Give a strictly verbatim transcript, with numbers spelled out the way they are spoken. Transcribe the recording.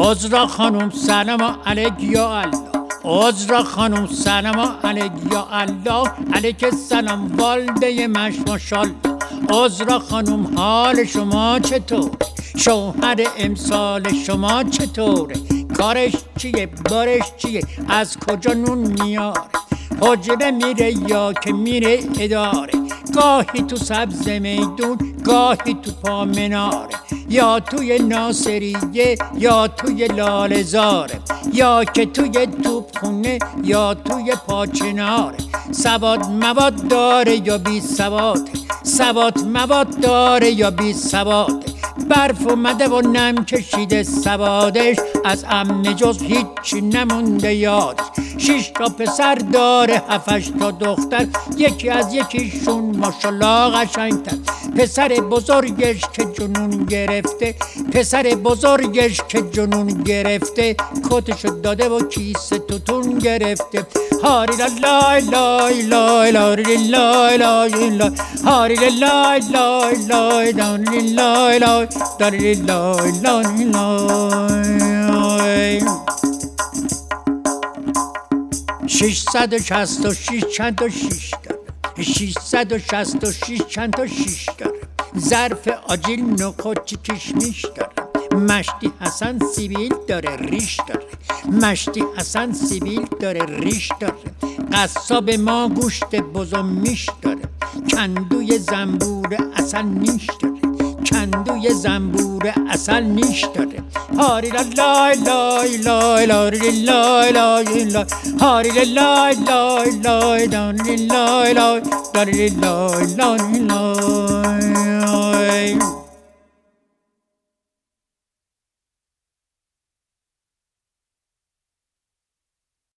عذرا خانم سلام علیک یا الله. عذرا خانم سلام علیک یا الله. علیک السلام والده مش ماشالله. عذرا خانم حال شما چطور؟ شوهر امسال شما چطوره؟ کارش چیه؟ بارش چیه؟ از کجا نون میاره؟ حجره میره یا که میره اداره؟ گاهی تو سبز میدون، گاهی تو پا مناره، یا توی ناصریه یا توی لاله‌زاره، یا که توی توپخونه یا توی پاچناره. سواد مواد داره یا بی سواده؟ سواد مواد داره یا بی سواده؟ برف اومده و نم کشیده سوادش، از عمه جز هیچی نمونده یادش. شش تا پسر داره هفتش تا دختر، یکی از یکیشون ماشالله قشنگتر. پسر بزرگش که جنون گرفته، پسر بزرگش که جنون گرفته، کتشو داده و کیسه توتون گرفته. هاری لای لای لای لای لای لای لای هاری لای لای لای لای لای لای داری لای لای لای. ششصد و شصت و شش چند تا شیش داره، ششصد و شصت و شش چند تا شیش داره. ظرف آجیل نخودچی کشمیش داره. مشتی حسن سیبیل داره ریش داره. مشتی حسن سیبیل داره ریش داره. قصاب ما گوشت بزم میش داره. کندوی زنبور اصل نیش داره. کندوی زنبور اصل نیش داره. هاری لای لای لای لای لای لای لای هاری لای لای لای لای لای لای لای لای لای